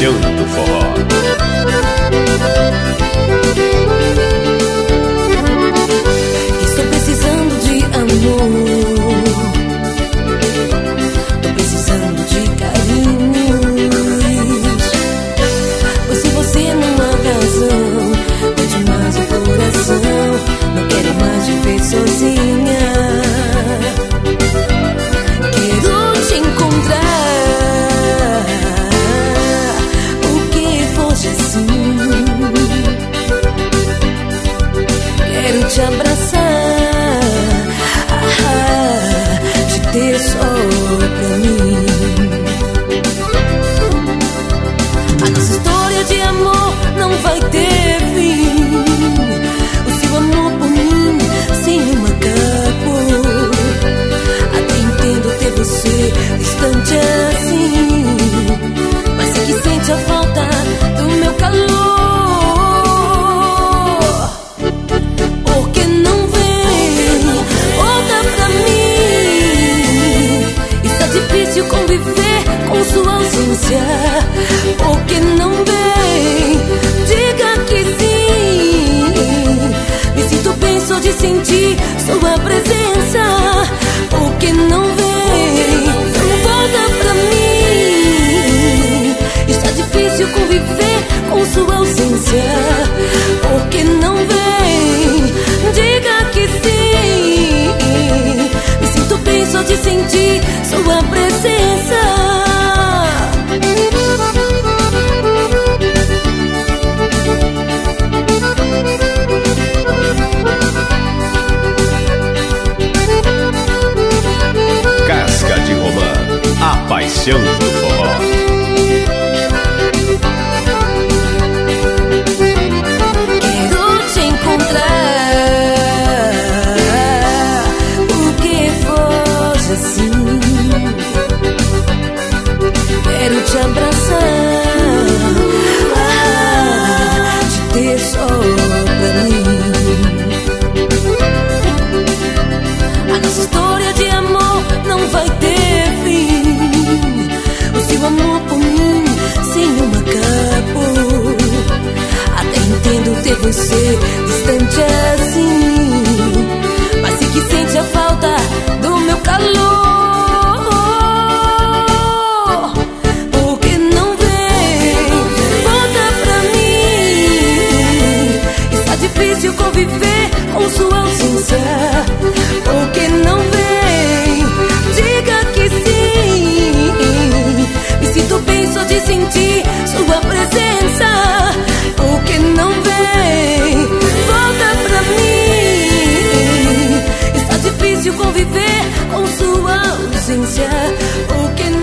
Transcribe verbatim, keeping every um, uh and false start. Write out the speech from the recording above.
paixão do forró. Estou precisando de amor, tô precisando de carinhos, pois se você não há razão, pede mais o coração. Não quero mais viver sozinha, quero te encontrar, porque foge assim. Quero te abraçar, ah, te ter só pra mim. A nossa história de amor não vai ter fim. O seu amor por mim sem uma capa. Até entendo ter você distante assim, mas sei que sente a falta do meu calor. Porque não vem, volta pra mim. Está difícil conviver com sua ausência. Porque não vem, diga que sim. Me sinto bem só de sentir sua presença. Porque não vem, volta pra mim. Está difícil conviver com sua ausência. Porque não vem, diga que sim. Me sinto bem só de sentir sua presença. Casca de Romã, a paixão do forró. Quero te encontrar, porque foge assim. Quero te abraçar, ah, te ter só pra mim. A nossa história de amor não vai ter fim. O seu amor por mim sem uma capa. Até entendo ter você distante assim, mas sei que sente a falta do meu calor. Porque não vem, volta pra mim. Está difícil conviver com sua ausência. Porque não vem, diga que sim. Me sinto bem só de sentir sua presença. Porque não vem, volta pra mim. Está difícil conviver com sua ausência. Porque